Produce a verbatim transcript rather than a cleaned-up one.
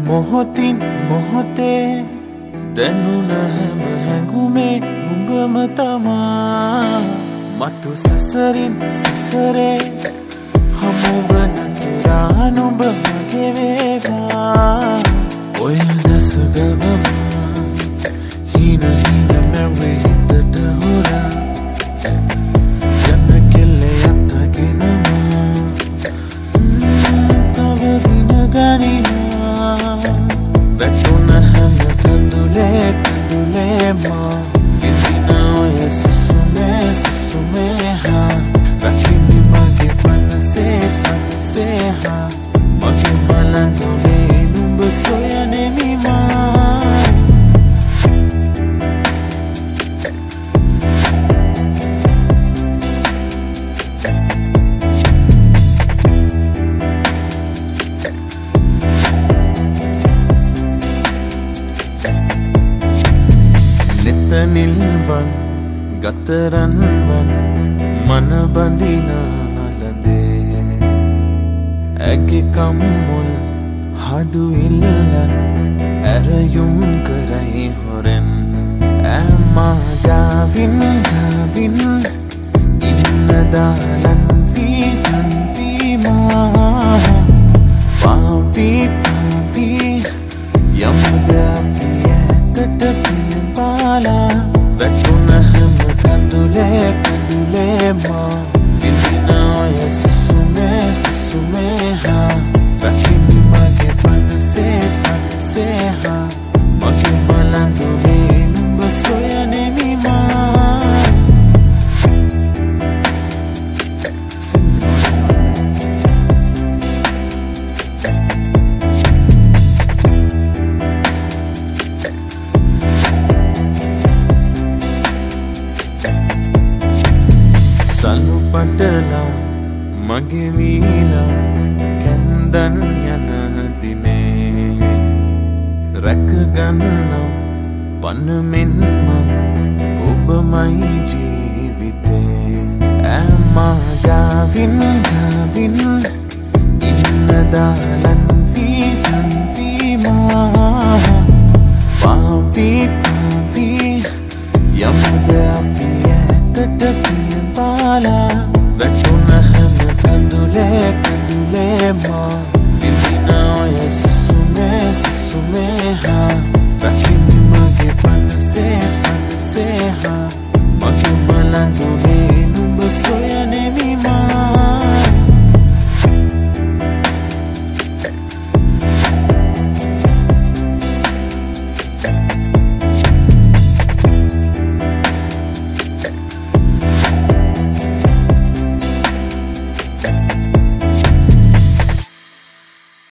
මොහොතින් මොහොතේ දැනුණ හැම හැඟුමේ නුඹම තමා මතු සසරින් සසරේ හමුවන තුරා නුඹ මගේ වේවා ඔය දසගවම හීන හීන මැවේ හිතට හොරා යන්න කෙල්ලේ අත්තගෙනමා තව දින ගනිනා වැටුණ හැම කඳුලේ කඳුලේ මා විඳින ඔය සුසුමේ සුසුමේ හා රකින්නි මගේ පනසේ පනසේ හා මගේ මලන්තොනේ නුඹ සොයන්නේ නිමා නිල්වන් ගතරන්වන් මන බඳිනාලඳේ ඇගේ කම්මුල් හදු ඉල්ලන් ඇරයුම් කරයි හොරෙන් ඇමා ගාවින් ගාවින් ඉන්නදාලන් වීතන් වීමා පාවී පාවී යමුද අපි ඇතට පාලා වැටුණ හැම කඳුලේ කඳුලේ මා විඳින ඔය සුසුමේ සුසුමේ හා රකින්නි මගේ පනසේ පනසේ හා මගේ මලන්තොනේ නුඹ සොයන්නේ නිමා සල්ලු පටලා මගේ වීලා කැන්දන් යන දිනේ රැකගන්නම් පනමෙන් මං ඔබමයි ජීවිතේ ඇමා ගාවින් ගාවින් ඉන්නදාලන් වීතන් වීමා පාවී පාවී යමුද අපි ඇතට පාලා වැටුණ